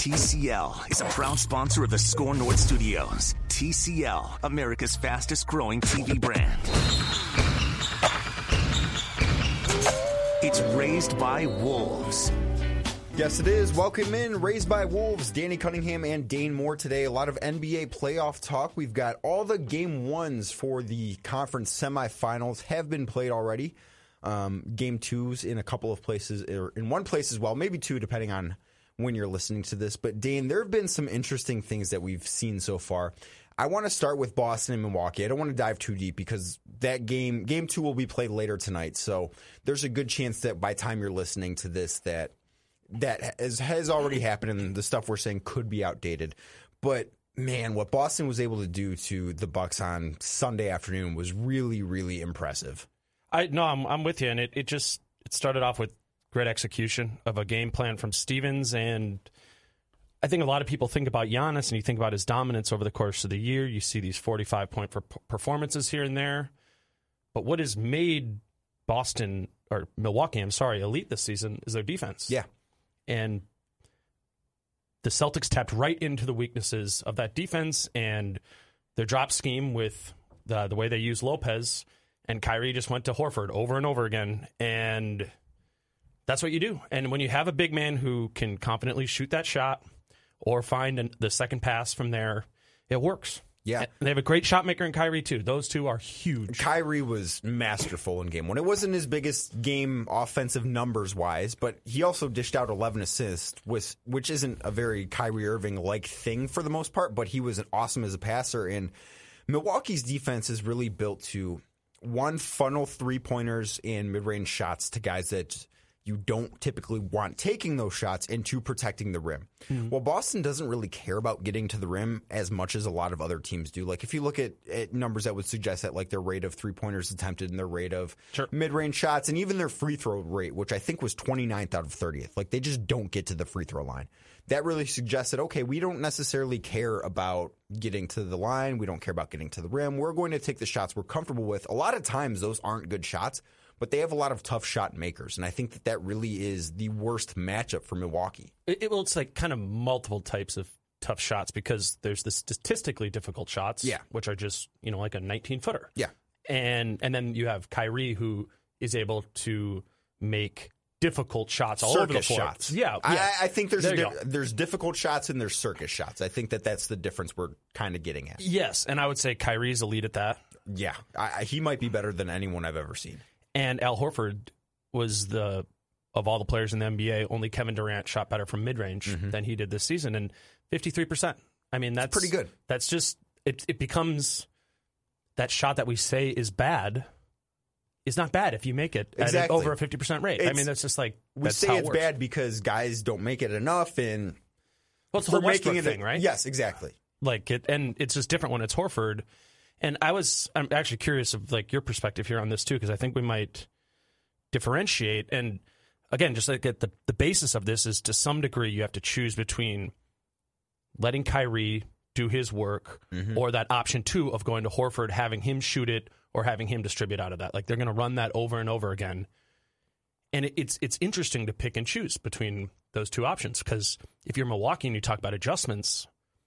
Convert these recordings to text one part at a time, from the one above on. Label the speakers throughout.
Speaker 1: TCL is a proud sponsor of the Score North Studios. TCL, America's fastest growing TV brand. It's Raised by Wolves.
Speaker 2: Yes, it is. Welcome in, Raised by Wolves. Danny Cunningham and Dane Moore today. A lot of NBA playoff talk. We've got all the game ones for the conference semifinals have been played already. Game twos in a couple of places, or in one place as well, maybe two, depending on when you're listening to this. But Dane, there have been some interesting things that we've seen so far. I want to start with Boston and Milwaukee. I don't want to dive too deep because that game two will be played later tonight. So there's a good chance that by the time you're listening to this, that has already happened and the stuff we're saying could be outdated. But man, what Boston was able to do to the Bucks on Sunday afternoon was really, really impressive.
Speaker 3: I'm with you, and it started off with great execution of a game plan from Stevens, and I think a lot of people think about Giannis and you think about his dominance over the course of the year. You see these 45-point performances here and there. But what has made Milwaukee, elite this season is their defense.
Speaker 2: Yeah.
Speaker 3: And the Celtics tapped right into the weaknesses of that defense and their drop scheme with the way they use Lopez, and Kyrie just went to Horford over and over again. And that's what you do. And when you have a big man who can confidently shoot that shot or find the second pass from there, it works.
Speaker 2: Yeah.
Speaker 3: And they have a great shot maker in Kyrie, too. Those two are huge.
Speaker 2: Kyrie was masterful in game one. It wasn't his biggest game offensive numbers-wise, but he also dished out 11 assists, which isn't a very Kyrie Irving-like thing for the most part, but he was awesome as a passer. And Milwaukee's defense is really built to, one, funnel three-pointers and mid-range shots to guys that you don't typically want taking those shots, and two, protecting the rim. Mm-hmm. Well, Boston doesn't really care about getting to the rim as much as a lot of other teams do. Like, if you look at numbers that would suggest that, like, their rate of three-pointers attempted and their rate of mid-range shots and even their free throw rate, which I think was 29th out of 30th. Like, they just don't get to the free throw line. That really suggests that, okay, we don't necessarily care about getting to the line. We don't care about getting to the rim. We're going to take the shots we're comfortable with. A lot of times those aren't good shots, but they have a lot of tough shot makers, and I think that really is the worst matchup for Milwaukee.
Speaker 3: It's like kind of multiple types of tough shots because there's the statistically difficult shots, which are just like a 19-footer.
Speaker 2: Yeah,
Speaker 3: and then you have Kyrie, who is able to make difficult shots all
Speaker 2: circus
Speaker 3: over the floor.
Speaker 2: Shots.
Speaker 3: Yeah.
Speaker 2: I think there's difficult shots and there's circus shots. I think that's the difference we're kind of getting at.
Speaker 3: Yes, and I would say Kyrie's elite at that.
Speaker 2: Yeah, he might be better than anyone I've ever seen.
Speaker 3: And Al Horford was of all the players in the NBA, only Kevin Durant shot better from mid-range than he did this season, and 53%. I mean, that's
Speaker 2: pretty good.
Speaker 3: That's just it becomes that shot that we say is bad is not bad if you make it at over a 50% rate. I mean, that's just like
Speaker 2: we say it's bad because guys don't make it enough, and
Speaker 3: it's the whole Westbrook thing, right?
Speaker 2: Yes, exactly.
Speaker 3: And it's just different when it's Horford. And I'm actually curious of like your perspective here on this too, because I think we might differentiate. And again, just like the basis of this is to some degree you have to choose between letting Kyrie do his work or that option two of going to Horford, having him shoot it or having him distribute out of that. Like they're going to run that over and over again. And it's interesting to pick and choose between those two options, because if you're Milwaukee and you talk about adjustments,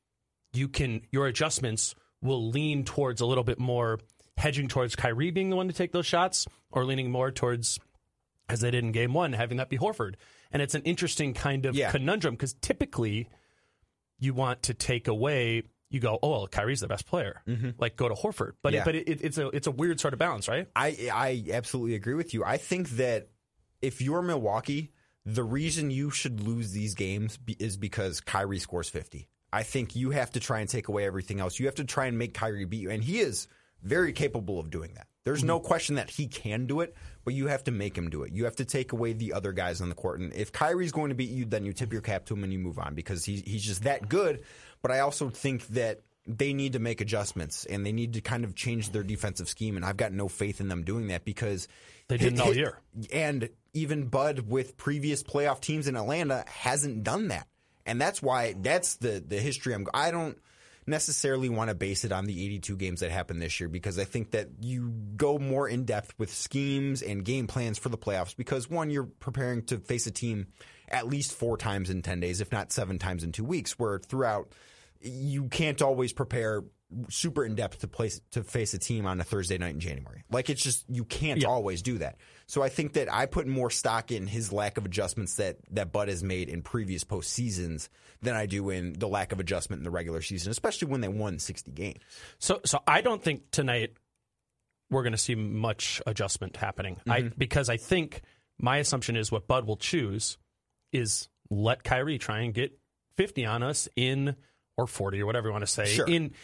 Speaker 3: your adjustments will lean towards a little bit more hedging towards Kyrie being the one to take those shots, or leaning more towards, as they did in game one, having that be Horford. And it's an interesting kind of conundrum, because typically you want to take away, you go, oh, well, Kyrie's the best player. Like, go to Horford. But it's a weird sort of balance, right?
Speaker 2: I absolutely agree with you. I think that if you're Milwaukee, the reason you should lose these games is because Kyrie scores 50. I think you have to try and take away everything else. You have to try and make Kyrie beat you, and he is very capable of doing that. There's no question that he can do it, but you have to make him do it. You have to take away the other guys on the court. And if Kyrie's going to beat you, then you tip your cap to him and you move on, because he's just that good. But I also think that they need to make adjustments, and they need to kind of change their defensive scheme, and I've got no faith in them doing that, because
Speaker 3: they didn't all year.
Speaker 2: And even Bud, with previous playoff teams in Atlanta, hasn't done that. And that's why that's the history. I don't necessarily want to base it on the 82 games that happened this year, because I think that you go more in depth with schemes and game plans for the playoffs, because one, you're preparing to face a team at least 4 times in 10 days, if not 7 times in 2 weeks, where throughout you can't always prepare super in-depth to face a team on a Thursday night in January. Like, it's just, you can't always do that. So I think that I put more stock in his lack of adjustments that Bud has made in previous postseasons than I do in the lack of adjustment in the regular season, especially when they won 60 games.
Speaker 3: So I don't think tonight we're going to see much adjustment happening. Because I think my assumption is what Bud will choose is let Kyrie try and get 50 on us or 40 or whatever you want to say,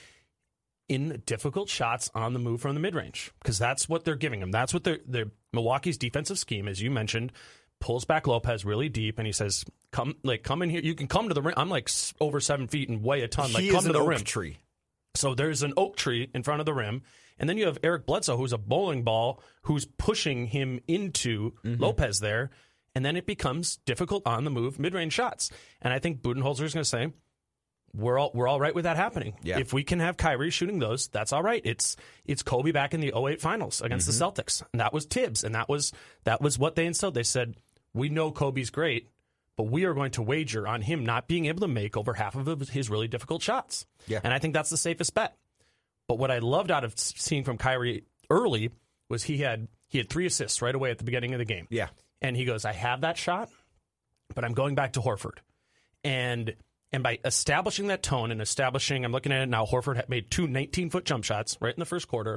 Speaker 3: in difficult shots on the move from the mid-range, because that's what they're giving him. That's what the Milwaukee's defensive scheme, as you mentioned, pulls back Lopez really deep, and he says, come in here. You can come to the rim. I'm like over 7 feet and weigh a ton. Like, come to the rim.
Speaker 2: Tree.
Speaker 3: So there's an oak tree in front of the rim, and then you have Eric Bledsoe, who's a bowling ball, who's pushing him into Lopez there, and then it becomes difficult on the move mid-range shots. And I think Budenholzer is going to say, we're all right with that happening. Yeah. If we can have Kyrie shooting those, that's all right. It's Kobe back in the 2008 finals against the Celtics. And that was Tibbs. And that was what they instilled. They said, we know Kobe's great, but we are going to wager on him not being able to make over half of his really difficult shots. Yeah. And I think that's the safest bet. But what I loved out of seeing from Kyrie early was he had 3 assists right away at the beginning of the game. Yeah. And he goes, I have that shot, but I'm going back to Horford. And by establishing that tone and I'm looking at it now, Horford had made 2 19-foot jump shots right in the first quarter.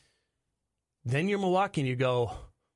Speaker 3: Then you're Milwaukee and you go,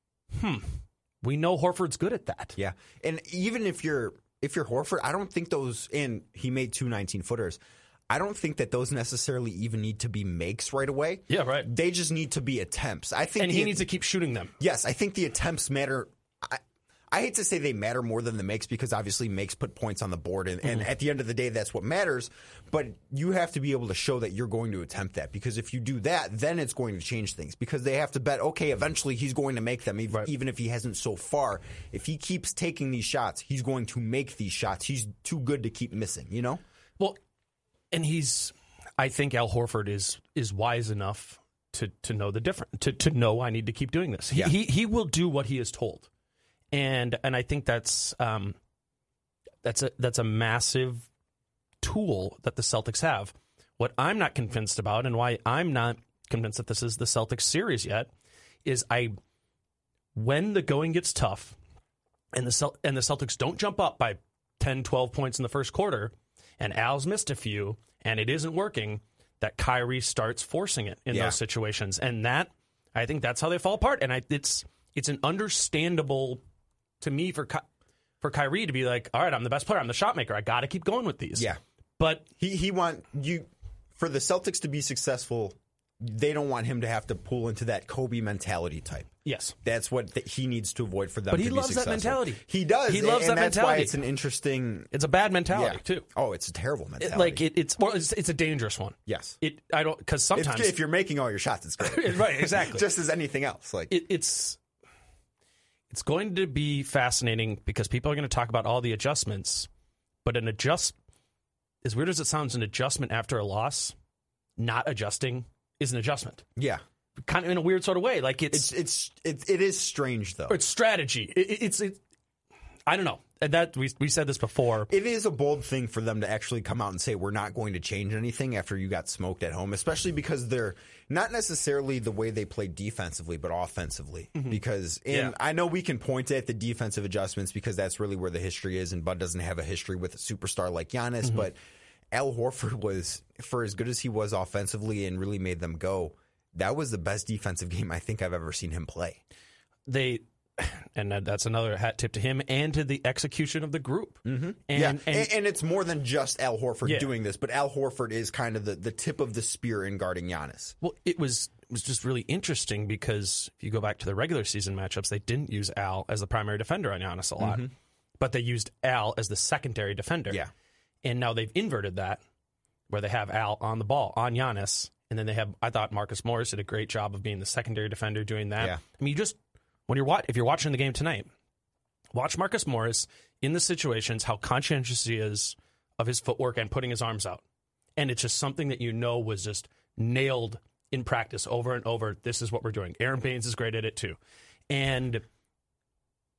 Speaker 3: we know Horford's good at that.
Speaker 2: Yeah. And even if you're Horford, I don't think those, and he made 2 19-footers, I don't think that those necessarily even need to be makes right away.
Speaker 3: Yeah, right.
Speaker 2: They just need to be attempts. I think,
Speaker 3: and he needs to keep shooting them.
Speaker 2: Yes, I think the attempts matter. I hate to say they matter more than the makes, because obviously makes put points on the board, and at the end of the day, that's what matters. But you have to be able to show that you're going to attempt that, because if you do that, then it's going to change things, because they have to bet, okay, eventually he's going to make them, even if he hasn't so far. If he keeps taking these shots, he's going to make these shots. He's too good to keep missing, you know?
Speaker 3: Well, and I think Al Horford is wise enough to know the difference, to know I need to keep doing this. He will do what he is told. And I think that's a massive tool that the Celtics have. What I'm not convinced about, and why I'm not convinced that this is the Celtics series yet, is when the going gets tough, and the Celtics don't jump up by 10, 12 points in the first quarter, and Al's missed a few, and it isn't working, that Kyrie starts forcing it in those situations, and I think that's how they fall apart. And it's an understandable to me for Kyrie to be like, all right, I'm the best player, I'm the shot maker, I got to keep going with these. Yeah, but he want you for the Celtics to be successful. They don't want him to have to pull into that Kobe mentality type. Yes, that's what he needs to avoid for them. But he loves that mentality. He does. He loves that mentality. That's why it's an interesting. It's a bad mentality too. Oh, it's a terrible mentality. It's a dangerous one. Yes. Because sometimes if you're making all your shots, it's great. Right. Exactly. Just as anything else. Like it's going to be fascinating, because people are going to talk about all the adjustments, but as weird as it sounds, an adjustment after a loss, not adjusting is an adjustment. Yeah. Kind of in a weird sort of way. Like it is strange though. It's strategy. It's I don't know. That we said this before. It is a bold thing for them to actually come out and say we're not going to change anything after you got smoked at home, especially because they're not necessarily the way they play defensively, but offensively. Because I know we can point at the defensive adjustments because that's really where the history is, and Bud doesn't have a history with a superstar like Giannis, but Al Horford was, for as good as he was offensively and really made them go, that was the best defensive game I think I've ever seen him play. And that's another hat tip to him and to the execution of the group. And it's more than just Al Horford doing this, but Al Horford is kind of the tip of the spear in guarding Giannis. Well, it was just really interesting because if you go back to the regular season matchups, they didn't use Al as the primary defender on Giannis a lot, but they used Al as the secondary defender. Yeah. And now they've inverted that, where they have Al on the ball, on Giannis, and then they have, I thought Marcus Morris did a great job of being the secondary defender doing that. Yeah. I mean, if you're watching the game tonight, watch Marcus Morris in the situations, how conscientious he is of his footwork and putting his arms out. And it's just something that was just nailed in practice over and over. This is what we're doing. Aaron Baines is great at it too. And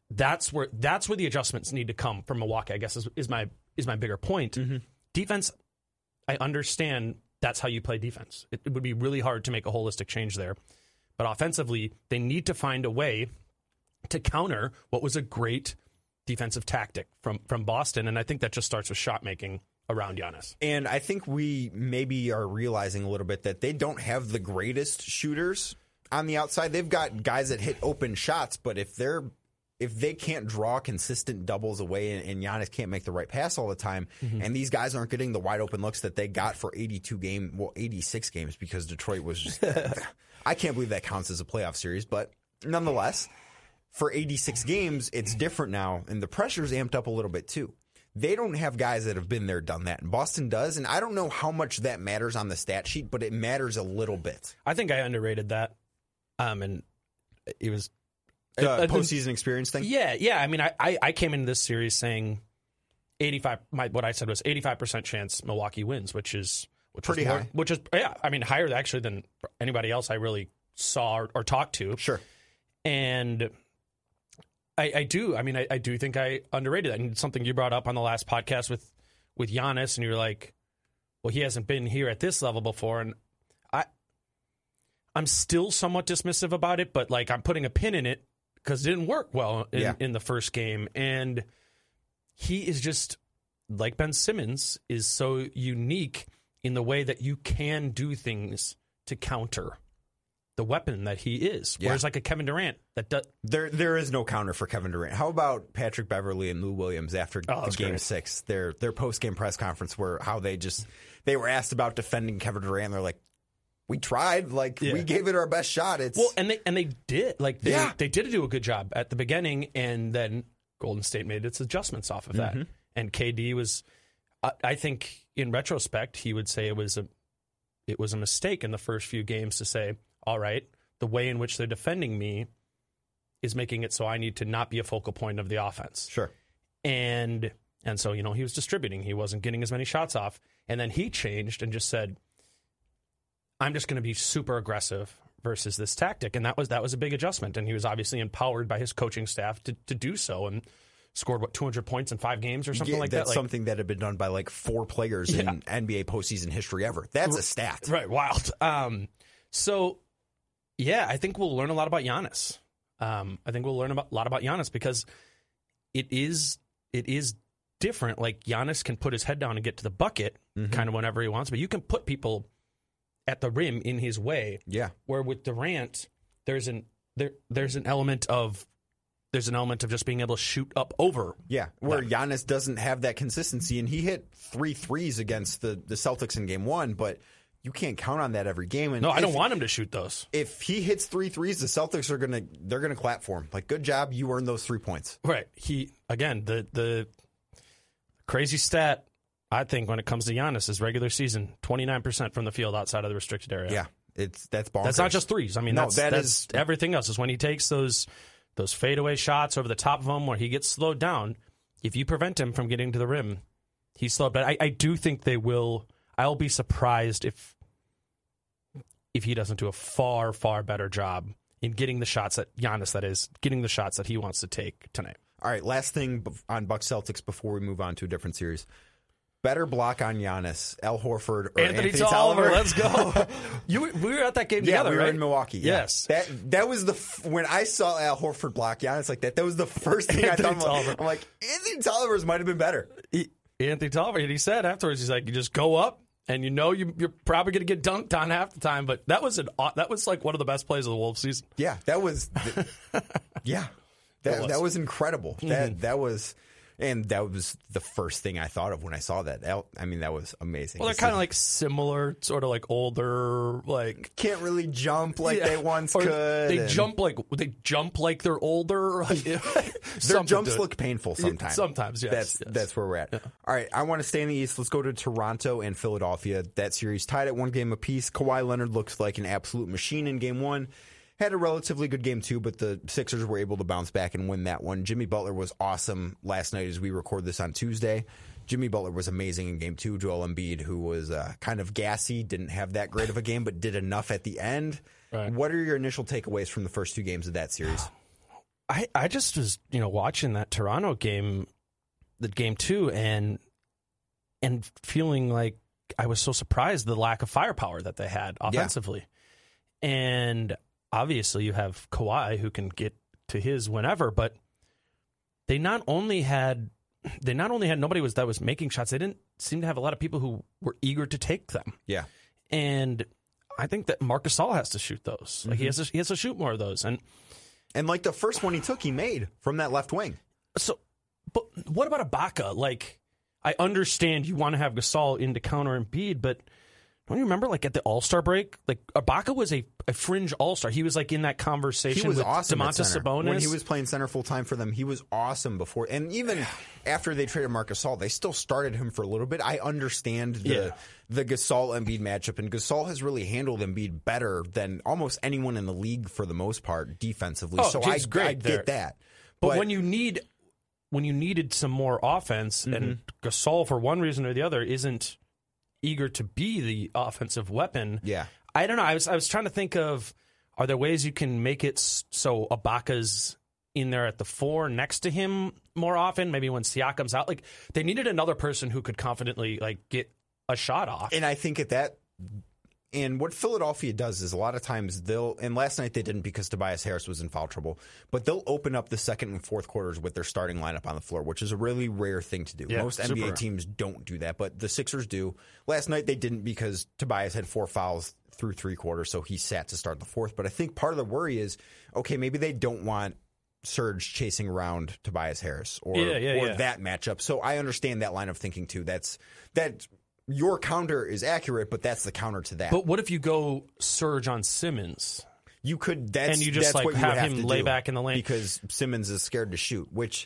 Speaker 3: that's where the adjustments need to come from Milwaukee, I guess is my bigger point. Mm-hmm. Defense, I understand that's how you play defense. It would be really hard to make a holistic change there. But offensively, they need to find a way to counter what was a great defensive tactic from Boston, and I think that just starts with shot making around Giannis.
Speaker 2: And I think we maybe are realizing a little bit that they don't have the greatest shooters on the outside. They've got guys that hit open shots, but if they can't draw consistent doubles away and Giannis can't make the right pass all the time, and these guys aren't getting the wide open looks that they got for 86 games because Detroit was just I can't believe that counts as a playoff series, but nonetheless, for 86 games, it's different now, and the pressure's amped up a little bit too. They don't have guys that have been there, done that, and Boston does, and I don't know how much that matters on the stat sheet, but it matters a little bit.
Speaker 3: I think I underrated that, and it was
Speaker 2: the postseason experience thing.
Speaker 3: Yeah. I mean, I came into this series saying 85. What I said was 85% chance Milwaukee wins, which is
Speaker 2: pretty high.
Speaker 3: Which is I mean, higher actually than anybody else I really saw or talked to.
Speaker 2: Sure,
Speaker 3: and. I do. I mean, I do think I underrated that. And something you brought up on the last podcast with Giannis, and you were like, well, he hasn't been here at this level before. And I'm still somewhat dismissive about it, but like I'm putting a pin in it because it didn't work well in the first game. And he is just, like Ben Simmons, is so unique in the way that you can do things to counter the weapon that he is. Whereas like a Kevin Durant that does.
Speaker 2: There is no counter for Kevin Durant. How about Patrick Beverley and Lou Williams after the game
Speaker 3: great.
Speaker 2: 6? Their post-game press conference where they were asked about defending Kevin Durant. They're like, we tried, we gave it our best shot.
Speaker 3: And they did. They did do a good job at the beginning, and then Golden State made its adjustments off of that. Mm-hmm. And KD was, I think in retrospect, he would say it was a mistake in the first few games to say, all right, the way in which they're defending me is making it so I need to not be a focal point of the offense.
Speaker 2: Sure.
Speaker 3: And so, he was distributing. He wasn't getting as many shots off. And then he changed and just said, I'm just going to be super aggressive versus this tactic. And that was a big adjustment. And he was obviously empowered by his coaching staff to do so, and scored, 200 points in 5 games or something like that?
Speaker 2: That's something that had been done by 4 players in NBA postseason history ever. That's a stat.
Speaker 3: Right, wild. So, yeah, I think we'll learn a lot about Giannis. I think we'll learn a lot about Giannis because it is different. Like, Giannis can put his head down and get to the bucket kind of whenever he wants, but you can put people at the rim in his way.
Speaker 2: Yeah.
Speaker 3: Where with Durant, there's an element of just being able to shoot up over.
Speaker 2: Yeah, where Giannis doesn't have that consistency, and he hit 3 threes against the Celtics in game 1, but you can't count on that every game. And
Speaker 3: no, I don't want him to shoot those.
Speaker 2: If he hits 3 threes, the Celtics they're gonna clap for him. Like, good job, you earned those 3 points.
Speaker 3: Right. The crazy stat, I think, when it comes to Giannis is regular season 29% from the field outside of the restricted area.
Speaker 2: Yeah, that's bonkers.
Speaker 3: That's not just threes. I mean,
Speaker 2: no,
Speaker 3: that's everything else. Is when he takes those fadeaway shots over the top of him where he gets slowed down. If you prevent him from getting to the rim, he's slowed. But I do think they will. I'll be surprised if he doesn't do a far, far better job in getting the shots that Giannis, that is, getting the shots that he wants to take tonight.
Speaker 2: All right, last thing on Bucks Celtics before we move on to a different series. Better block on Giannis, Al Horford, or Anthony Tolliver.
Speaker 3: Let's go. We were at that game together,
Speaker 2: we were
Speaker 3: right?
Speaker 2: in Milwaukee.
Speaker 3: Yes.
Speaker 2: Yeah. That was when I saw Al Horford block Giannis like that was the first thing I thought. I'm like, Anthony Tolliver's might have been better.
Speaker 3: Anthony Tolliver, and he said afterwards, he's like, you just go up, and you're probably going to get dunked on half the time. But that was like one of the best plays of the Wolves season.
Speaker 2: Yeah, that was. That was incredible. That was. And that was the first thing I thought of when I saw that. I mean, that was amazing.
Speaker 3: Well, they're kind of like similar, sort of like older, like
Speaker 2: can't really jump like they once could.
Speaker 3: They jump like they're older.
Speaker 2: Their jumps look painful sometimes.
Speaker 3: Sometimes, yes.
Speaker 2: That's where we're at.
Speaker 3: Yeah.
Speaker 2: All right, I want to stay in the East. Let's go to Toronto and Philadelphia. That series tied at 1 game apiece. Kawhi Leonard looks like an absolute machine in game 1. Had a relatively good game 2, but the Sixers were able to bounce back and win that one. Jimmy Butler was awesome last night as we record this on Tuesday. Jimmy Butler was amazing in game 2. Joel Embiid, who was kind of gassy, didn't have that great of a game, but did enough at the end. Right. What are your initial takeaways from the first 2 games of that series?
Speaker 3: I just was, watching that Toronto game, the game 2, and feeling like I was so surprised the lack of firepower that they had offensively. And obviously you have Kawhi who can get to his whenever, but they not only had nobody that was making shots, they didn't seem to have a lot of people who were eager to take them.
Speaker 2: Yeah.
Speaker 3: And I think that Marc Gasol has to shoot those. Like he has to shoot more of those. And
Speaker 2: like the first one he took, he made from that left wing.
Speaker 3: So, but what about Ibaka? Like, I understand you want to have Gasol in to counter Embiid, but don't you remember, like, at the All-Star break? Like, Ibaka was a fringe All-Star. He was, like, in that conversation with
Speaker 2: awesome
Speaker 3: Domantas Sabonis.
Speaker 2: When he was playing center full-time for them, he was awesome before. And even after they traded Marc Gasol, they still started him for a little bit. I understand the Gasol-Embiid matchup, and Gasol has really handled Embiid better than almost anyone in the league for the most part defensively.
Speaker 3: Oh,
Speaker 2: so
Speaker 3: he's great
Speaker 2: I get that.
Speaker 3: But when you needed some more offense, and Gasol, for one reason or the other, isn't eager to be the offensive weapon.
Speaker 2: Yeah.
Speaker 3: I don't know. I was trying to think of, are there ways you can make it so Ibaka's in there at the 4 next to him more often? Maybe when Siakam's out. Like, they needed another person who could confidently, like, get a shot off.
Speaker 2: And I think and what Philadelphia does is a lot of times and last night they didn't because Tobias Harris was in foul trouble, but they'll open up the second and fourth quarters with their starting lineup on the floor, which is a really rare thing to do.
Speaker 3: Yeah,
Speaker 2: most NBA teams don't do that, but the Sixers do. Last night they didn't because Tobias had 4 fouls through 3 quarters, so he sat to start the fourth. But I think part of the worry is, okay, maybe they don't want Serge chasing around Tobias Harris or that matchup. So I understand that line of thinking too. That's your counter is accurate, but that's the counter to that.
Speaker 3: But what if you go Serge on Simmons?
Speaker 2: You could,
Speaker 3: and you just like have him lay back in the lane
Speaker 2: because Simmons is scared to shoot. Which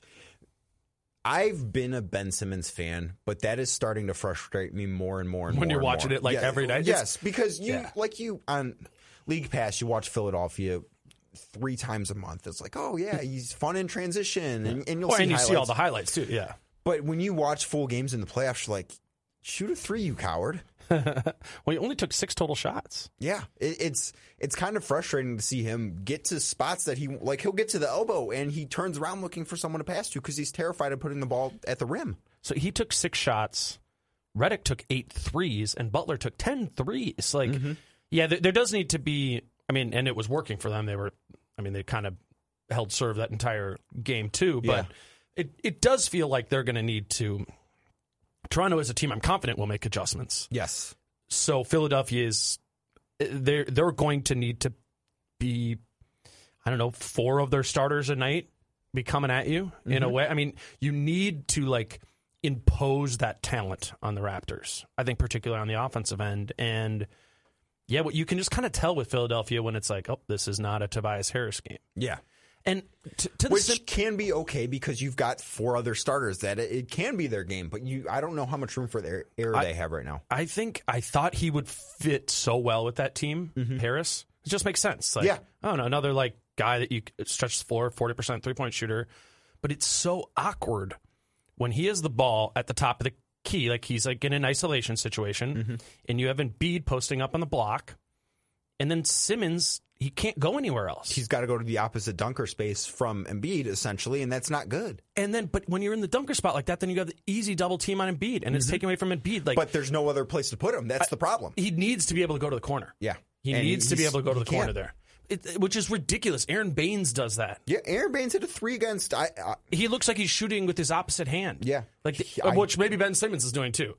Speaker 2: I've been a Ben Simmons fan, but that is starting to frustrate me more and more.
Speaker 3: When you're watching it like every night,
Speaker 2: yes, because you on League Pass, you watch Philadelphia 3 times a month. It's like, oh yeah, he's fun in transition, and you'll see
Speaker 3: all the highlights too. Yeah,
Speaker 2: but when you watch full games in the playoffs, you're like, shoot a 3, you coward.
Speaker 3: Well, he only took 6 total shots.
Speaker 2: Yeah, it's kind of frustrating to see him get to spots that he'll get to the elbow and he turns around looking for someone to pass to because he's terrified of putting the ball at the rim.
Speaker 3: So he took 6 shots, Redick took 8 threes, and Butler took 10 threes. Like, yeah, there does need to be, and it was working for them. They kind of held serve that entire game too, but it does feel like they're going to need to. Toronto is a team I'm confident will make adjustments.
Speaker 2: Yes.
Speaker 3: So Philadelphia they're going to need to be, 4 of their starters a night be coming at you in a way. You need to like impose that talent on the Raptors. I think particularly on the offensive end. And yeah, what you can just kind of tell with Philadelphia when it's like, oh, this is not a Tobias Harris game.
Speaker 2: Yeah.
Speaker 3: And
Speaker 2: which can be okay because you've got 4 other starters that it can be their game, but I don't know how much room for their error they have right now.
Speaker 3: I thought he would fit so well with that team, Harris. It just makes sense. Like, I don't know, another like guy that you stretch the floor, 40% 3-point shooter, but it's so awkward when he has the ball at the top of the key, like he's like in an isolation situation, and you have Embiid posting up on the block, and then Simmons. He can't go anywhere else.
Speaker 2: He's got to go to the opposite dunker space from Embiid, essentially, and that's not good.
Speaker 3: But when you're in the dunker spot like that, then you have the easy double team on Embiid, and it's taken away from Embiid. Like,
Speaker 2: but there's no other place to put him. That's the problem.
Speaker 3: He needs to be able to go to the corner.
Speaker 2: Yeah.
Speaker 3: He needs to be able to go to the corner there. Which is ridiculous. Aaron Baines does that.
Speaker 2: Yeah, Aaron Baines hit a 3 against...
Speaker 3: he looks like he's shooting with his opposite hand.
Speaker 2: Yeah.
Speaker 3: Which maybe Ben Simmons is doing too.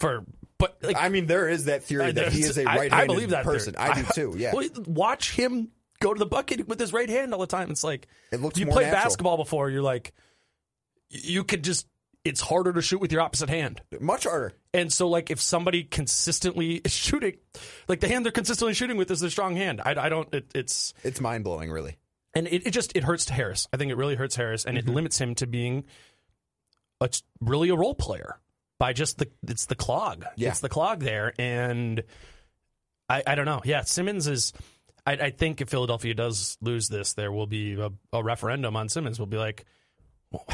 Speaker 2: There is that theory that he is a right-handed
Speaker 3: I believe that
Speaker 2: person.
Speaker 3: Theory.
Speaker 2: I do too, yeah.
Speaker 3: Well, watch him go to the bucket with his right hand all the time. It's like,
Speaker 2: it looks
Speaker 3: you
Speaker 2: more
Speaker 3: played
Speaker 2: natural.
Speaker 3: basketball before, you're like, you could just, it's harder to shoot with your opposite hand.
Speaker 2: Much harder.
Speaker 3: And so, like, if somebody consistently is shooting, like the hand they're consistently shooting with is their strong hand. It's
Speaker 2: mind-blowing, really.
Speaker 3: And it hurts Harris. I think it really hurts Harris, and it limits him to being really a role player by just it's the clog.
Speaker 2: Yeah.
Speaker 3: It's the clog there, and I don't know. Yeah, Simmons is... I think if Philadelphia does lose this, there will be a referendum on Simmons. We'll be like, well,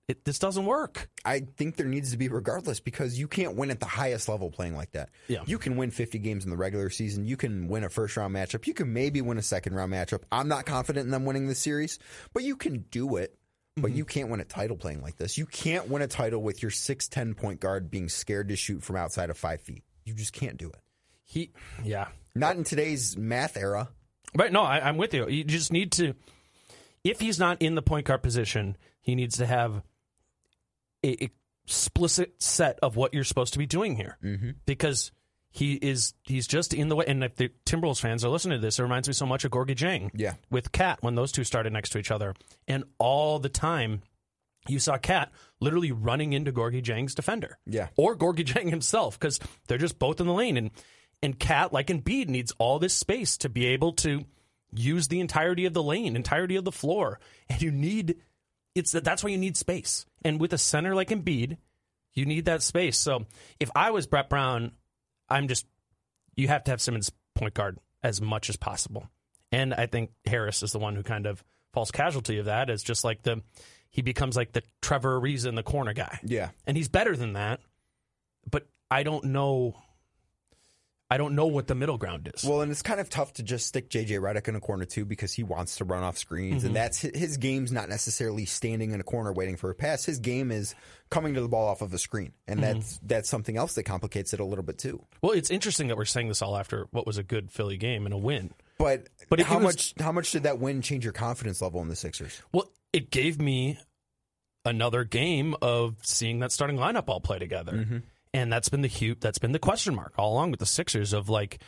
Speaker 3: This doesn't work.
Speaker 2: I think there needs to be regardless, because you can't win at the highest level playing like that.
Speaker 3: Yeah.
Speaker 2: You can win 50 games in the regular season. You can win a first-round matchup. You can maybe win a second-round matchup. I'm not confident in them winning this series, but you can do it. But you can't win a title playing like this. You can't win a title with your 6'10" point guard being scared to shoot from outside of 5 feet. You just can't do it. Not in today's math era.
Speaker 3: Right, no, I'm with you. You just need to, if he's not in the point guard position, he needs to have a explicit set of what you're supposed to be doing here, because he's just in the way. And if the Timberwolves fans are listening to this, it reminds me so much of Gorgui Dieng with Cat when those two started next to each other, and all the time you saw Cat literally running into Gorgui Dieng's defender, or Gorgui Dieng himself, because they're just both in the lane, and Cat, like Embiid, needs all this space to be able to use the entirety of the lane, entirety of the floor, and you need. That's why you need space. And with a center like Embiid, you need that space. So if I was Brett Brown, you have to have Simmons point guard as much as possible. And I think Harris is the one who kind of falls casualty of that. It's just like he becomes like the Trevor Ariza in the corner guy.
Speaker 2: Yeah.
Speaker 3: And he's better than that, but I don't know what the middle ground is.
Speaker 2: Well, and it's kind of tough to just stick J.J. Redick in a corner, too, because he wants to run off screens. And that's his game's not necessarily standing in a corner waiting for a pass. His game is coming to the ball off of a screen. And that's something else that complicates it a little bit, too.
Speaker 3: Well, it's interesting that we're saying this all after what was a good Philly game and a win.
Speaker 2: But how much did that win change your confidence level in the Sixers?
Speaker 3: Well, it gave me another game of seeing that starting lineup all play together. And that's been the question mark all along with the Sixers of like,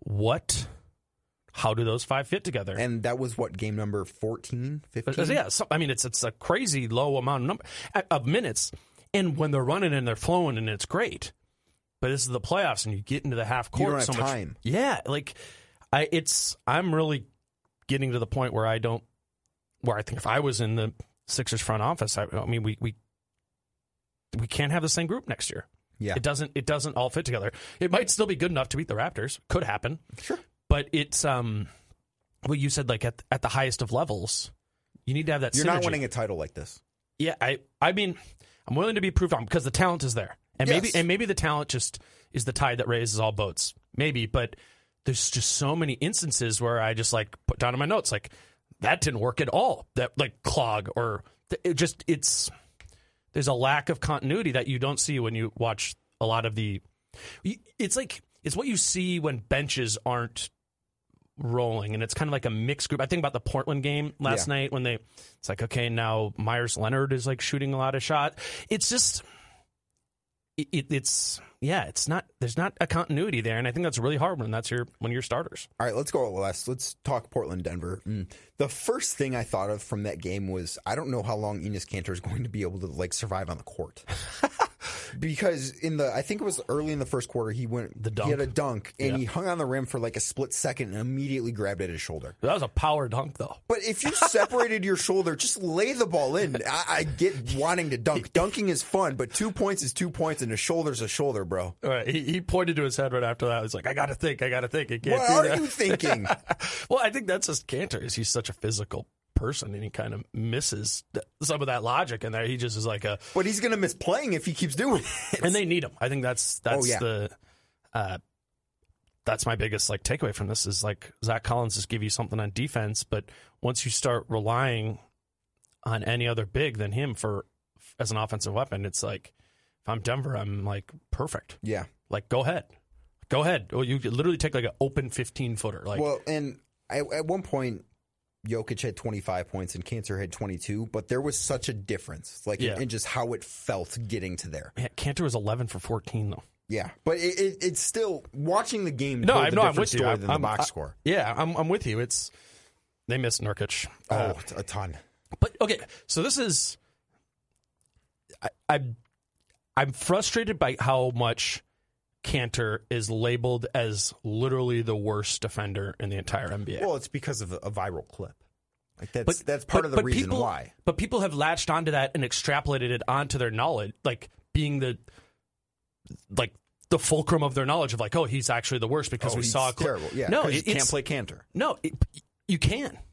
Speaker 3: how do those five fit together?
Speaker 2: And that was what, game number 14, 15?
Speaker 3: Yeah, it's a crazy low amount of minutes. And when they're running and they're flowing and it's great. But this is the playoffs and you get into the half court.
Speaker 2: You don't have time.
Speaker 3: Yeah, like I'm really getting to the point where I think if I was in the Sixers front office, we can't have the same group next year.
Speaker 2: Yeah.
Speaker 3: It doesn't all fit together. It might still be good enough to beat the Raptors. Could happen.
Speaker 2: Sure.
Speaker 3: But it's what you said, like at the highest of levels, you need to have that
Speaker 2: You're
Speaker 3: synergy.
Speaker 2: not winning a title like this.
Speaker 3: Yeah, I mean, I'm willing to be proved wrong because the talent is there. And maybe the talent just is the tide that raises all boats. Maybe, but there's just so many instances where I just like put down in my notes like that didn't work at all. That like clog or there's a lack of continuity that you don't see when you watch a lot of it's what you see when benches aren't rolling, and it's kind of like a mixed group. I think about the Portland game last night when it's like, okay, now Myers Leonard is like shooting a lot of shots. It's just, it's not, there's not a continuity there, and I think that's really hard when you're starters.
Speaker 2: All right, let's go last. Let's talk Portland-Denver. The first thing I thought of from that game was I don't know how long Enes Kanter is going to be able to like survive on the court. Because I think it was early in the first quarter, he had a dunk, and he hung on the rim for like a split second and immediately grabbed at his shoulder.
Speaker 3: That was a power dunk, though.
Speaker 2: But if you separated your shoulder, just lay the ball in. I get wanting to dunk. Dunking is fun, but 2 points is 2 points, and a shoulder's a shoulder, bro.
Speaker 3: All right, he pointed to his head right after that. He was like, I got to think. I can't
Speaker 2: what are you thinking?
Speaker 3: Well, I think that's just Kanter. He's such a physical person, and he kind of misses some of that logic in there. He just is like
Speaker 2: but he's going to miss playing if he keeps doing it.
Speaker 3: And they need him. I think that's my biggest like takeaway from this is like Zach Collins just give you something on defense, but once you start relying on any other big than him as an offensive weapon, it's like if I'm Denver, I'm like perfect.
Speaker 2: Yeah,
Speaker 3: like go ahead. Well, you could literally take like an open 15-footer. Like,
Speaker 2: well, and at one point, Jokic had 25 points and Kanter had 22, but there was such a difference, in just how it felt getting to there.
Speaker 3: Yeah, Kanter was 11 for 14 though.
Speaker 2: Yeah, but it's still watching the game.
Speaker 3: No, I'm with you.
Speaker 2: Than the box score.
Speaker 3: Yeah, I'm with you. They missed Nurkic.
Speaker 2: A ton.
Speaker 3: But okay, so this is. I'm frustrated by how much Kanter is labeled as literally the worst defender in the entire NBA.
Speaker 2: Well, it's because of a viral clip. Like that's part of the reason why.
Speaker 3: But people have latched onto that and extrapolated it onto their knowledge, like being the fulcrum of their knowledge of like, oh, he's actually the worst because we saw a clip.
Speaker 2: Terrible. Yeah,
Speaker 3: no,
Speaker 2: you can't play Kanter.
Speaker 3: No, you can.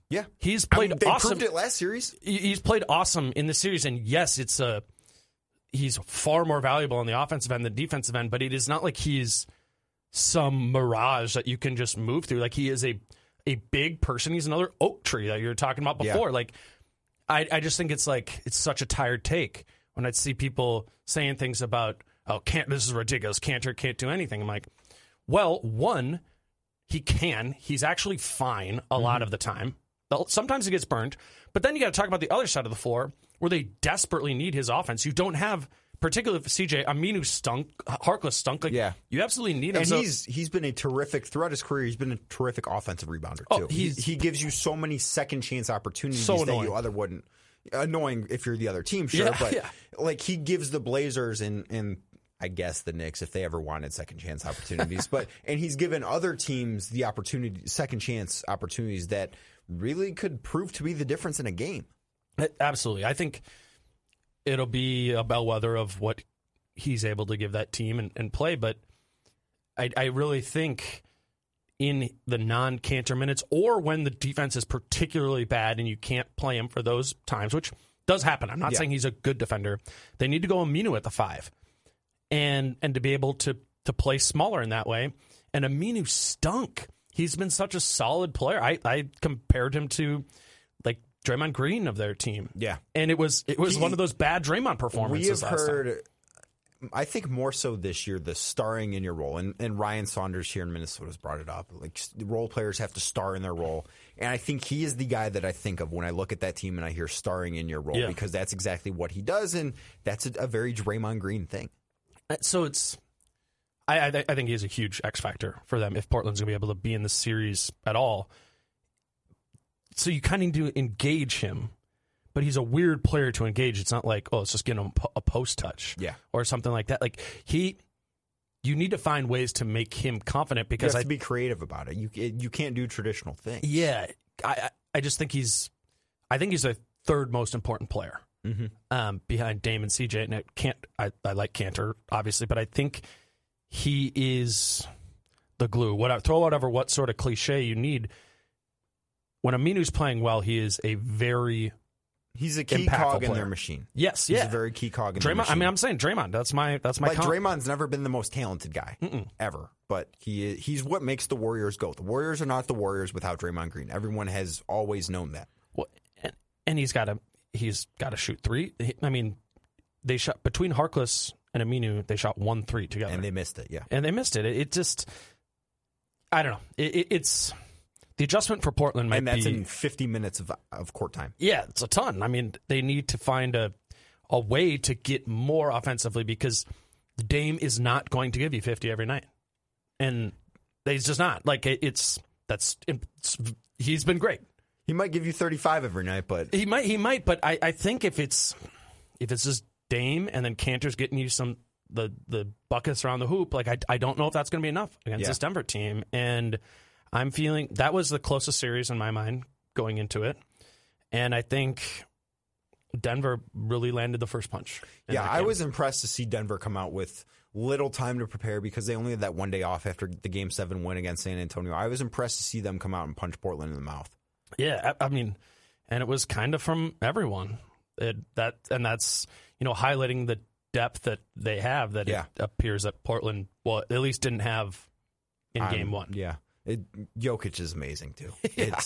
Speaker 2: Yeah.
Speaker 3: He's played
Speaker 2: they
Speaker 3: awesome.
Speaker 2: proved it last series.
Speaker 3: He's played awesome in the series, and yes, he's far more valuable on the offensive end than defensive end, but it is not like he's some mirage that you can just move through. Like, he is a big person. He's another oak tree that you were talking about before.
Speaker 2: Yeah.
Speaker 3: Like, I just think it's such a tired take when I'd see people saying things about, this is ridiculous. Cantor can't do anything. I'm like, well, one, he's actually fine a lot of the time. Sometimes he gets burned, but then you got to talk about the other side of the floor where they desperately need his offense. You don't have, particularly for CJ, Aminu stunk, Harkless stunk. Like, you absolutely need him.
Speaker 2: And he's been a terrific, throughout his career, he's been a terrific offensive rebounder, too. He gives you so many second chance opportunities that you other wouldn't. Annoying if you're the other team, sure, like, he gives the Blazers and I guess the Knicks, if they ever wanted second chance opportunities, and he's given other teams the second chance opportunities that really could prove to be the difference in a game.
Speaker 3: Absolutely. I think it'll be a bellwether of what he's able to give that team and play, but I really think in the non-Cantor minutes, or when the defense is particularly bad and you can't play him for those times, which does happen. I'm not saying he's a good defender. They need to go Aminu at the 5 and to be able to play smaller in that way. And Aminu stunk. He's been such a solid player. I compared him to, like, Draymond Green of their team.
Speaker 2: Yeah.
Speaker 3: And it was one of those bad Draymond performances.
Speaker 2: We have heard, I think more so this year, the starring in your role. And Ryan Saunders here in Minnesota has brought it up. Like, role players have to star in their role. And I think he is the guy that I think of when I look at that team and I hear starring in your role, because that's exactly what he does. And that's a very Draymond Green thing.
Speaker 3: So I think he's a huge X factor for them if Portland's going to be able to be in the series at all. So you kind of need to engage him, but he's a weird player to engage. It's not like, let's just get him a post touch or something like that. Like, you need to find ways to make him confident, because
Speaker 2: you have to be creative about it. You can't do traditional things.
Speaker 3: Yeah, I just think he's the third most important player. Behind Dame and CJ. And I like Cantor, obviously, but I think he is the glue. Throw out what sort of cliche you need. When Aminu's playing well, he is
Speaker 2: he's a key cog in their machine.
Speaker 3: Yes,
Speaker 2: he's a very key cog in their machine.
Speaker 3: I mean, I'm saying Draymond. That's my.
Speaker 2: Draymond's never been the most talented guy ever, but he's what makes the Warriors go. The Warriors are not the Warriors without Draymond Green. Everyone has always known that.
Speaker 3: Well, and he's got to shoot 3. I mean, they shot between Harkless and Aminu. They shot 1 3 together,
Speaker 2: and they missed it. Yeah,
Speaker 3: and they missed it. It just, I don't know. It's the adjustment for Portland might be,
Speaker 2: and that's in 50 minutes of court time.
Speaker 3: Yeah, it's a ton. I mean, they need to find a way to get more offensively, because Dame is not going to give you 50 every night, and he's just not. Like, he's been great.
Speaker 2: He might give you 35 every night, but
Speaker 3: he might. But I think if it's just Dame and then Cantor's getting you the buckets around the hoop, like, I don't know if that's going to be enough against this Denver team. And I'm feeling that was the closest series in my mind going into it, and I think Denver really landed the first punch.
Speaker 2: Yeah, I was impressed to see Denver come out with little time to prepare, because they only had that one day off after the Game 7 win against San Antonio. I was impressed to see them come out and punch Portland in the mouth.
Speaker 3: Yeah, I mean, and it was kind of from everyone. That's highlighting the depth that they have. That it appears that Portland, well, at least didn't have in Game 1.
Speaker 2: Yeah, Jokic is amazing too.
Speaker 3: Yeah.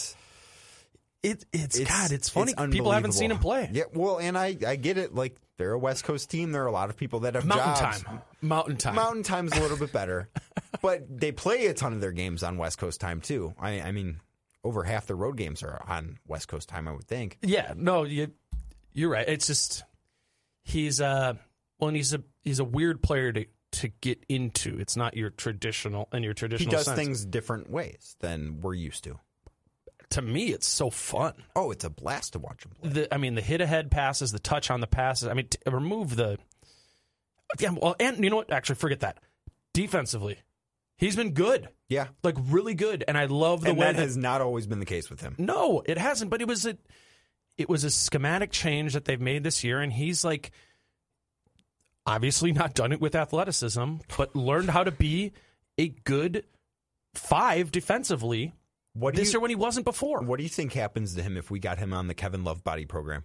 Speaker 3: It's funny. People haven't seen him play.
Speaker 2: Yeah, well, and I get it. Like, they're a West Coast team. There are a lot of people that have
Speaker 3: jobs.
Speaker 2: Mountain Time's a little bit better, but they play a ton of their games on West Coast time too. I mean, over half the road games are on West Coast time, I would think.
Speaker 3: Yeah, no, you're right. It's just he's a weird player to get into. It's not your traditional
Speaker 2: He does
Speaker 3: sense.
Speaker 2: Things different ways than we're used to.
Speaker 3: To me, it's so fun.
Speaker 2: Oh, it's a blast to watch him play.
Speaker 3: The hit-ahead passes, the touch on the passes. I mean, remove the... Yeah, well, and you know what? Actually, forget that. Defensively, he's been good.
Speaker 2: Yeah.
Speaker 3: Like, really good. And I love the way
Speaker 2: that has not always been the case with him.
Speaker 3: No, it hasn't. But it was a schematic change that they've made this year, and he's, like, obviously not done it with athleticism, but learned how to be a good 5 defensively this year when he wasn't before.
Speaker 2: What do you think happens to him if we got him on the Kevin Love body program?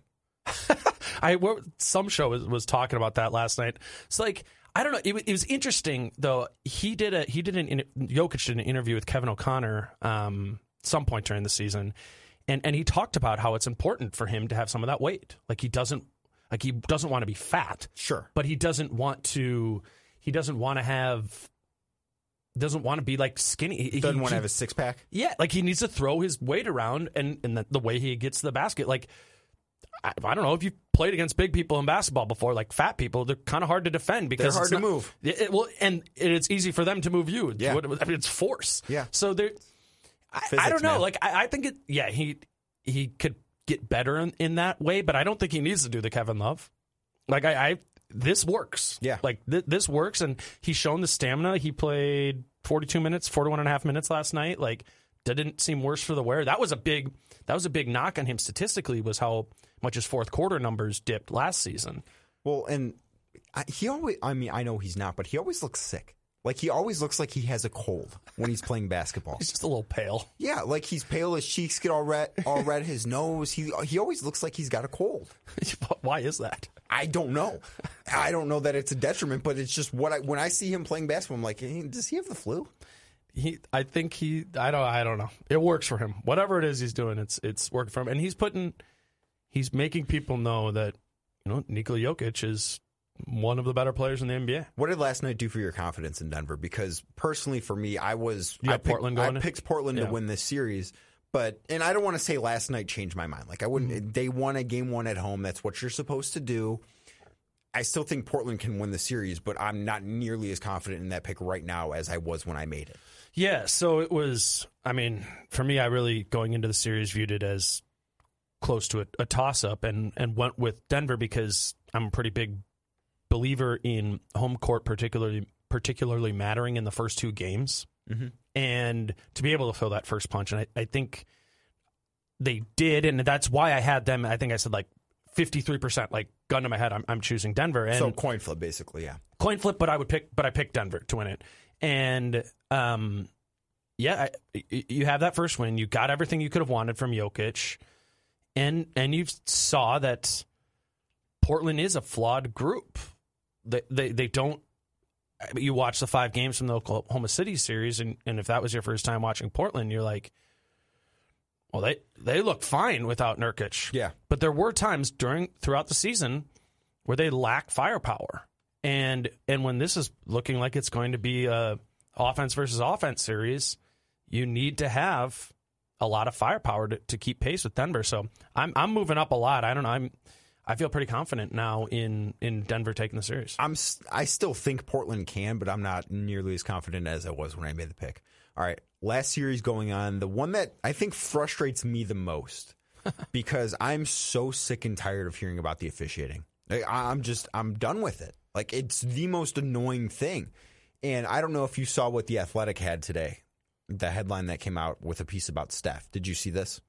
Speaker 3: Some show was talking about that last night. It's like, I don't know. It was interesting though. Jokic did an interview with Kevin O'Connor some point during the season, and he talked about how it's important for him to have some of that weight. Like he doesn't want to be fat,
Speaker 2: sure,
Speaker 3: but he doesn't want to be like skinny. He
Speaker 2: doesn't want to have a six pack.
Speaker 3: Yeah, like he needs to throw his weight around, and the way he gets to the basket, like. I don't know if you've played against big people in basketball before, like fat people. They're kind of hard to defend because
Speaker 2: they're hard to move.
Speaker 3: And it's easy for them to move you.
Speaker 2: Yeah.
Speaker 3: I mean, it's force.
Speaker 2: Yeah.
Speaker 3: So I don't know. Man. Like I think it. Yeah, he could get better in that way, but I don't think he needs to do the Kevin Love. Like this works.
Speaker 2: Yeah.
Speaker 3: Like this works, and he's shown the stamina. He played 41 and a half minutes last night. Like didn't seem worse for the wear. That was a big knock on him statistically, was how much his fourth quarter numbers dipped last season.
Speaker 2: Well, and I know he's not, but he always looks sick. Like he always looks like he has a cold when he's playing basketball.
Speaker 3: He's just a little pale.
Speaker 2: Yeah, like he's pale, his cheeks get all red, his nose. He always looks like he's got a cold.
Speaker 3: Why is that?
Speaker 2: I don't know. I don't know that it's a detriment, but it's just when I see him playing basketball, I'm like, hey, does he have the flu?
Speaker 3: I don't know. It works for him. Whatever it is he's doing, it's working for him, and he's making people know that Nikola Jokic is one of the better players in the NBA.
Speaker 2: What did last night do for your confidence in Denver? Because personally, for me, I picked Portland to win this series, and I don't want to say last night changed my mind. Like I wouldn't. They won a game one at home. That's what you're supposed to do. I still think Portland can win the series, but I'm not nearly as confident in that pick right now as I was when I made it.
Speaker 3: Yeah, so it was, for me, I really, going into the series, viewed it as close to a toss-up and went with Denver because I'm a pretty big believer in home court particularly mattering in the first two games. Mm-hmm. And to be able to fill that first punch, and I think they did, and that's why I had them, I think I said like 53%, like gun to my head, I'm choosing Denver. And
Speaker 2: so coin flip, basically, yeah.
Speaker 3: Coin flip, but I picked Denver to win it. And you have that first win. You got everything you could have wanted from Jokic, and you saw that Portland is a flawed group. They don't. You watch the 5 games from the Oklahoma City series, and if that was your first time watching Portland, you're like, well, they look fine without Nurkic.
Speaker 2: Yeah,
Speaker 3: but there were times throughout the season where they lack firepower. And when this is looking like it's going to be a offense versus offense series, you need to have a lot of firepower to keep pace with Denver. So I'm moving up a lot. I don't know. I feel pretty confident now in Denver taking the series.
Speaker 2: I still think Portland can, but I'm not nearly as confident as I was when I made the pick. All right, last series going on. The one that I think frustrates me the most because I'm so sick and tired of hearing about the officiating. I'm done with it. Like, it's the most annoying thing. And I don't know if you saw what The Athletic had today, the headline that came out with a piece about Steph. Did you see this?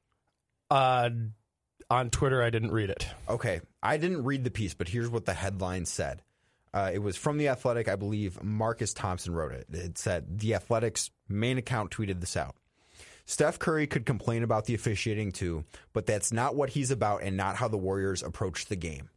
Speaker 3: On Twitter, I didn't read it.
Speaker 2: Okay. I didn't read the piece, but here's what the headline said. It was from The Athletic. I believe Marcus Thompson wrote it. It said, The Athletic's main account tweeted this out. Steph Curry could complain about the officiating too, but that's not what he's about and not how the Warriors approach the game.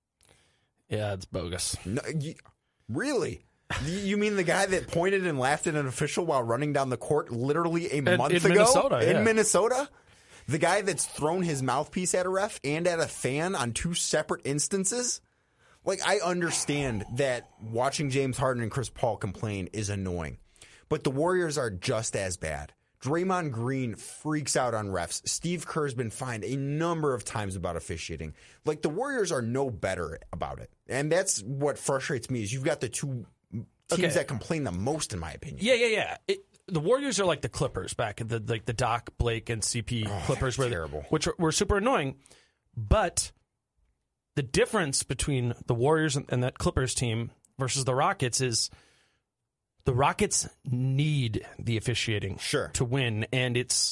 Speaker 3: Yeah, it's bogus.
Speaker 2: No, really? You mean the guy that pointed and laughed at an official while running down the court literally a month ago?
Speaker 3: Minnesota,
Speaker 2: in Minnesota? The guy that's thrown his mouthpiece at a ref and at a fan on 2 separate instances? Like, I understand that watching James Harden and Chris Paul complain is annoying, but the Warriors are just as bad. Draymond Green freaks out on refs. Steve Kerr's been fined a number of times about officiating. Like, the Warriors are no better about it. And that's what frustrates me is you've got the 2 teams that complain the most, in my opinion.
Speaker 3: Yeah. The Warriors are like the Clippers back at the Doc, Blake, and CP Clippers, which were super annoying. But the difference between the Warriors and that Clippers team versus the Rockets is the Rockets need the officiating to win, and it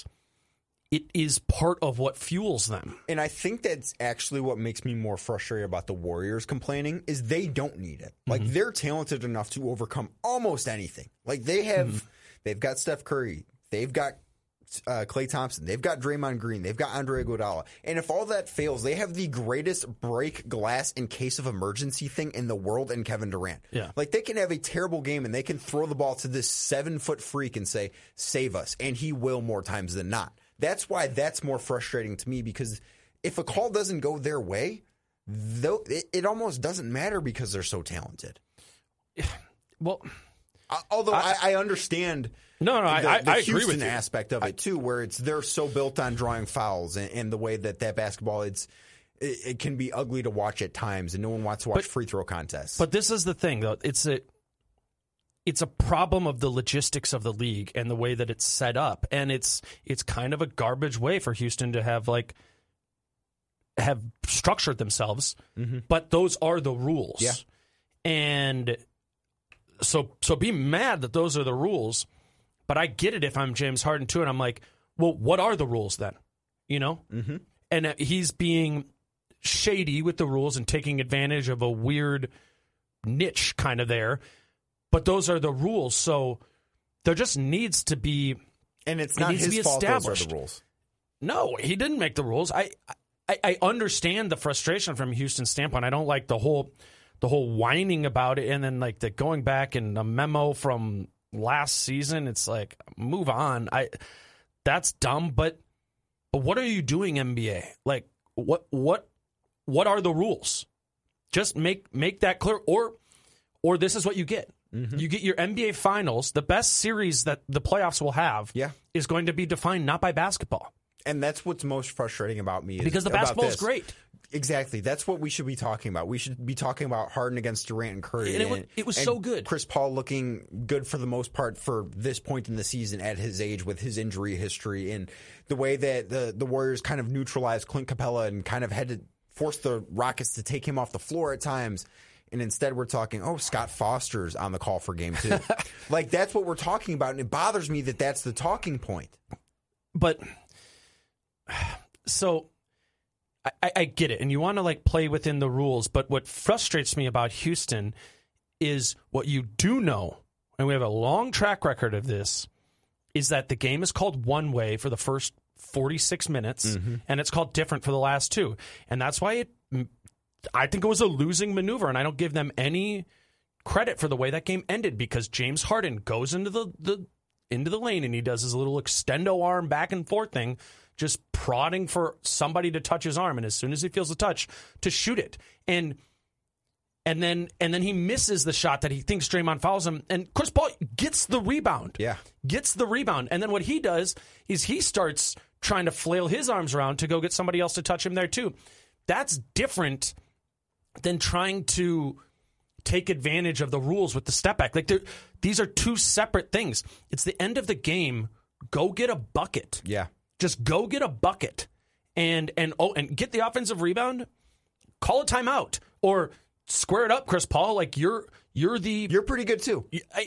Speaker 3: is part of what fuels them.
Speaker 2: And I think that's actually what makes me more frustrated about the Warriors complaining is they don't need it. Like, they're talented enough to overcome almost anything. Like, they've got Steph Curry. They've got Klay Thompson. They've got Draymond Green. They've got Andre Iguodala. And if all that fails, they have the greatest break glass in case of emergency thing in the world in Kevin Durant.
Speaker 3: Yeah.
Speaker 2: Like, they can have a terrible game and they can throw the ball to this 7-foot freak and say, save us. And he will more times than not. That's why that's more frustrating to me, because if a call doesn't go their way, though, it almost doesn't matter because they're so talented.
Speaker 3: Well,
Speaker 2: although I understand
Speaker 3: I agree
Speaker 2: Houston
Speaker 3: with you.
Speaker 2: aspect of it too, where they're so built on drawing fouls and the way that basketball it can be ugly to watch at times, and no one wants to watch free throw contests.
Speaker 3: But this is the thing, though. It's a problem of the logistics of the league and the way that it's set up, and it's kind of a garbage way for Houston to have structured themselves. Mm-hmm. But those are the rules,
Speaker 2: yeah.
Speaker 3: And so be mad that those are the rules. But I get it if I'm James Harden too, and I'm like, well, what are the rules then? You know?
Speaker 2: Mm-hmm.
Speaker 3: And he's being shady with the rules and taking advantage of a weird niche kind of there. But those are the rules, so there just needs to be,
Speaker 2: and it's not his fault. Those are the rules.
Speaker 3: No, he didn't make the rules. I understand the frustration from Houston's standpoint. I don't like the whole whining about it, and then like the going back and a memo from last season. It's like, move on. That's dumb. But what are you doing, NBA? Like, what are the rules? Just make that clear, or this is what you get. Mm-hmm. You get your NBA Finals. The best series that the playoffs will have is going to be defined not by basketball.
Speaker 2: And that's what's most frustrating about me.
Speaker 3: Because the basketball is great.
Speaker 2: Exactly. That's what we should be talking about. We should be talking about Harden against Durant and Curry.
Speaker 3: And it was so good.
Speaker 2: Chris Paul looking good for the most part for this point in the season at his age with his injury history, and the way that the Warriors kind of neutralized Clint Capella and kind of had to force the Rockets to take him off the floor at times. And instead we're talking, Scott Foster's on the call for game 2. Like, that's what we're talking about, and it bothers me that that's the talking point.
Speaker 3: But so I get it, and you want to like play within the rules, but what frustrates me about Houston is what you do know, and we have a long track record of this, is that the game is called one way for the first 46 minutes, mm-hmm. and it's called different for the last 2. And that's why I think it was a losing maneuver, and I don't give them any credit for the way that game ended, because James Harden goes into the lane and he does his little extendo arm back and forth thing, just prodding for somebody to touch his arm, and as soon as he feels the touch, to shoot it. And then he misses the shot that he thinks Draymond fouls him, and Chris Paul gets the rebound.
Speaker 2: Yeah.
Speaker 3: Gets the rebound. And then what he does is he starts trying to flail his arms around to go get somebody else to touch him there too. That's different than trying to take advantage of the rules with the step back. Like, these are two separate things. It's the end of the game. Go get a bucket.
Speaker 2: Yeah.
Speaker 3: Just go get a bucket and get the offensive rebound. Call a timeout or square it up, Chris Paul. Like, you're
Speaker 2: pretty good too.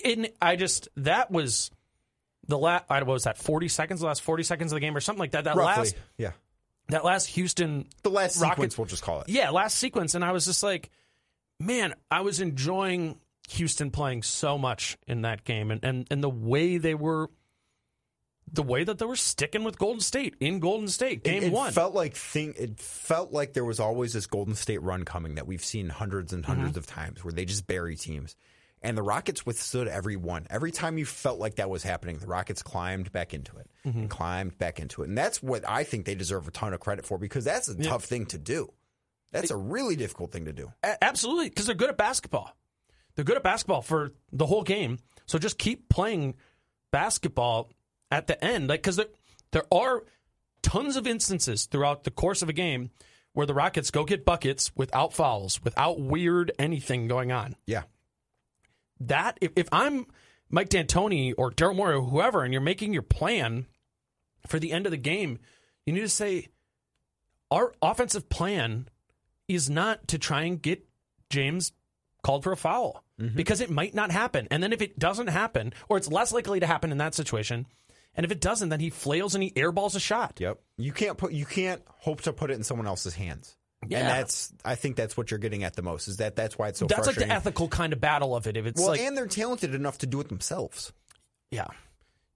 Speaker 3: That was the last. What was that? 40 seconds. The last 40 seconds of the game or something like that.
Speaker 2: Roughly,
Speaker 3: That last Houston,
Speaker 2: the last
Speaker 3: Rockets,
Speaker 2: sequence, we'll just call it.
Speaker 3: Yeah, last sequence, and I was just like, man, I was enjoying Houston playing so much in that game, and the way they were. The way that they were sticking with Golden State in Golden State, game 1.
Speaker 2: It felt like there was always this Golden State run coming that we've seen hundreds and hundreds of times where they just bury teams. And the Rockets withstood every one. Every time you felt like that was happening, the Rockets climbed back into it and climbed back into it. And that's what I think they deserve a ton of credit for, because that's a tough thing to do. That's a really difficult thing to do.
Speaker 3: Absolutely, because they're good at basketball. They're good at basketball for the whole game. So just keep playing basketball at the end, because there are tons of instances throughout the course of a game where the Rockets go get buckets without fouls, without weird anything going on.
Speaker 2: Yeah.
Speaker 3: That, if I'm Mike D'Antoni or Daryl Morey or whoever, and you're making your plan for the end of the game, you need to say, our offensive plan is not to try and get James called for a foul, because it might not happen. And then if it doesn't happen, or it's less likely to happen in that situation, and if it doesn't, then he flails and he airballs a shot.
Speaker 2: Yep. You can't hope to put it in someone else's hands.
Speaker 3: Yeah.
Speaker 2: And I think that's what you're getting at the most, is that's why it's so
Speaker 3: That's
Speaker 2: frustrating.
Speaker 3: like the ethical kind of battle of it. If it's
Speaker 2: and they're talented enough to do it themselves.
Speaker 3: Yeah.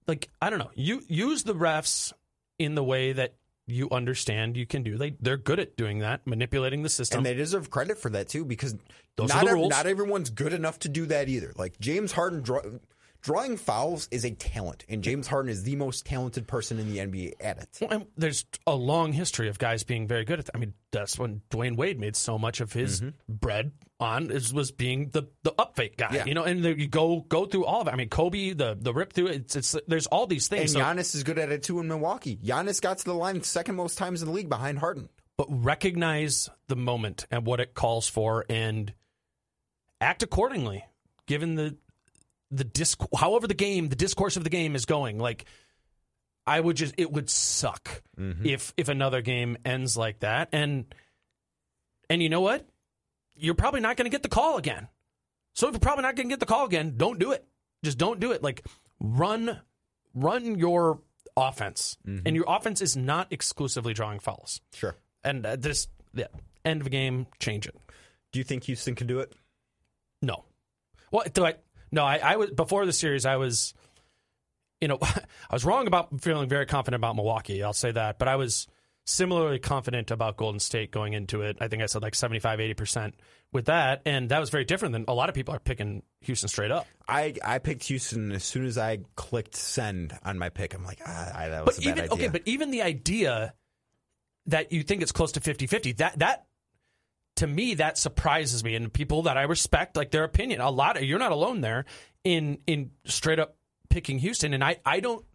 Speaker 3: like, I don't know. You use the refs in the way that you understand you can do. They're good at doing that, manipulating the system.
Speaker 2: And they deserve credit for that, too, because
Speaker 3: Those are the rules.
Speaker 2: Not everyone's good enough to do that either. Like, James Harden drawing fouls is a talent, and James Harden is the most talented person in the NBA at it.
Speaker 3: Well, and there's a long history of guys being very good at that. I mean, that's when Dwayne Wade made so much of his bread on was being the up fake guy,
Speaker 2: Yeah.
Speaker 3: and you go through all of it. I mean, Kobe, the rip through it, it's there's all these things.
Speaker 2: And Giannis is good at it too in Milwaukee. Giannis got to the line second most times in the league behind Harden.
Speaker 3: But recognize the moment and what it calls for and act accordingly, given the however the discourse of the game is going. Like, it would suck if another game ends like that. And you know what? You're probably not going to get the call again. So if you're probably not going to get the call again, don't do it. Just don't do it. Like, run your offense. And your offense is not exclusively drawing fouls.
Speaker 2: Sure.
Speaker 3: And end of the game, change it.
Speaker 2: Do you think Houston can do it?
Speaker 3: No. Well, I was before the series. I was, I was wrong about feeling very confident about Milwaukee. I'll say that, but I was similarly confident about Golden State going into it. I think I said like 75, 80% with that, and that was very different than a lot of people are picking Houston straight up.
Speaker 2: I picked Houston as soon as I clicked send on my pick. I'm like, that was a bad idea.
Speaker 3: Okay, but even the idea that you think it's close to 50-50, that to me, that surprises me. And people that I respect, like their opinion, you're not alone there in straight up picking Houston. And I don't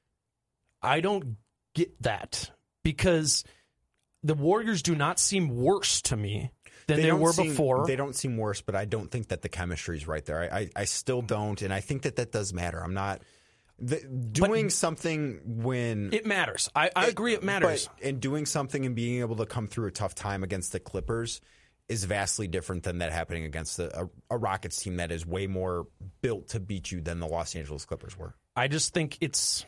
Speaker 3: get that, because the Warriors do not seem worse to me than they were before.
Speaker 2: They don't seem worse, but I don't think that the chemistry is right there. I still don't, and I think that does matter. I'm not doing something when
Speaker 3: it matters. I agree, it matters.
Speaker 2: And doing something and being able to come through a tough time against the Clippers is vastly different than that happening against a Rockets team that is way more built to beat you than the Los Angeles Clippers were.
Speaker 3: I just think it's,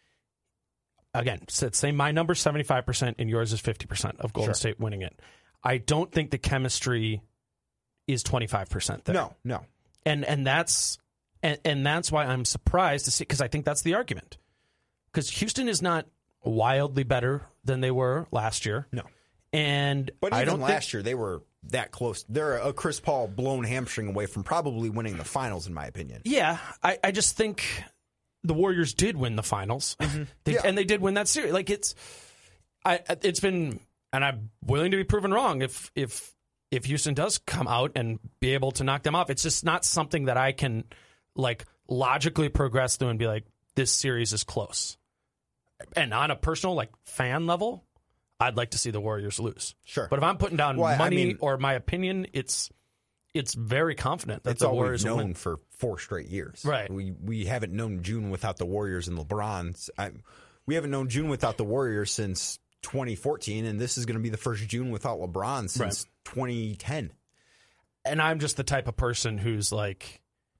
Speaker 3: again, say my number's 75% and yours is 50% of Golden State winning it. I don't think the chemistry is 25% there.
Speaker 2: No.
Speaker 3: And that's why I'm surprised to see, because I think that's the argument. Because Houston is not wildly better than they were last year.
Speaker 2: No.
Speaker 3: But
Speaker 2: even last year, they were that close. They're a Chris Paul blown hamstring away from probably winning the finals, in my opinion.
Speaker 3: Yeah, I just think the Warriors did win the finals. And they did win that series. Like, it's been, and I'm willing to be proven wrong if Houston does come out and be able to knock them off. It's just not something that I can like logically progress through and be like, this series is close. And on a personal like fan level, I'd like to see the Warriors lose.
Speaker 2: Sure.
Speaker 3: But if I'm putting down money or my opinion, it's very confident that the Warriors will win.
Speaker 2: It's all we've known for 4 straight years.
Speaker 3: Right.
Speaker 2: We haven't known June without the Warriors and LeBron. We haven't known June without the Warriors since 2014, and this is going to be the first June without LeBron since 2010.
Speaker 3: And I'm just the type of person who's like,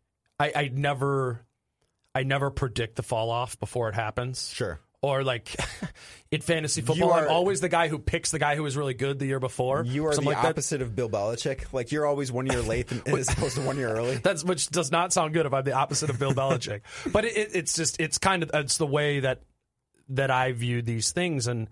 Speaker 3: I never predict the fall off before it happens.
Speaker 2: Sure.
Speaker 3: Or like in fantasy football, I'm always the guy who picks the guy who was really good the year before.
Speaker 2: You are the opposite of Bill Belichick. Like, you're always 1 year late as opposed to 1 year early.
Speaker 3: Which does not sound good if I'm the opposite of Bill Belichick. But it's the way that I view these things, and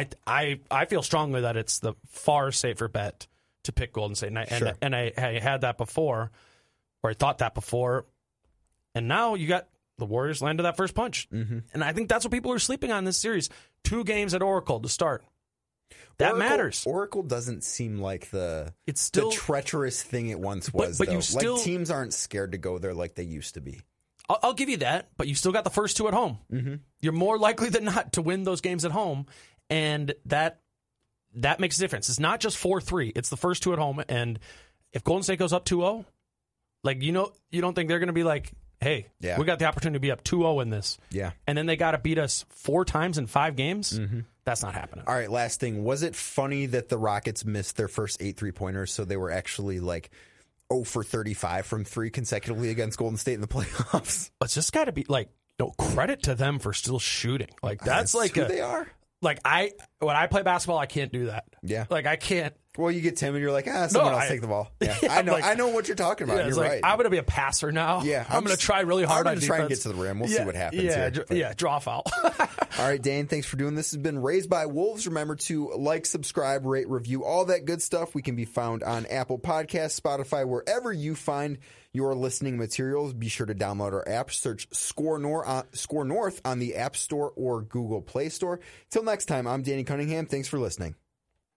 Speaker 3: I feel strongly that it's the far safer bet to pick Golden State. And I had that before, or I thought that before, and now you got the Warriors landed that first punch. Mm-hmm. And I think that's what people are sleeping on this series. 2 games at Oracle to start. That matters.
Speaker 2: Oracle doesn't seem like the treacherous thing it once was,
Speaker 3: but
Speaker 2: though.
Speaker 3: You still,
Speaker 2: like, teams aren't scared to go there like they used to be.
Speaker 3: I'll give you that, but you still got the first 2 at home. Mm-hmm. You're more likely than not to win those games at home, and that makes a difference. It's not just 4-3. It's the first 2 at home, and if Golden State goes up 2-0, like, you don't think they're going to be like, hey, we got the opportunity to be up 2-0 in this.
Speaker 2: Yeah.
Speaker 3: And then they got to beat us 4 times in 5 games? Mm-hmm. That's not happening.
Speaker 2: All right, last thing. Was it funny that the Rockets missed their first 8 3-pointers, so they were actually like 0 for 35 from 3 consecutively against Golden State in the playoffs?
Speaker 3: It's just got to be like, credit to them for still shooting. Like, that's like
Speaker 2: who they are.
Speaker 3: Like, when I play basketball, I can't do that.
Speaker 2: Yeah.
Speaker 3: Like, I can't.
Speaker 2: Well, you get timid. You're like, someone else take the ball. Yeah, I know. I know what you're talking about.
Speaker 3: Yeah,
Speaker 2: you're right.
Speaker 3: I'm going to be a passer now.
Speaker 2: Yeah,
Speaker 3: I'm going to try really hard.
Speaker 2: I'm going to try and get to the rim. We'll see what happens.
Speaker 3: Draw foul.
Speaker 2: All right, Dane, thanks for doing this. This has been Raised by Wolves. Remember to like, subscribe, rate, review, all that good stuff. We can be found on Apple Podcasts, Spotify, wherever you find your listening materials. Be sure to download our app. Search Score North on the App Store or Google Play Store. Till next time, I'm Danny Cunningham. Thanks for listening.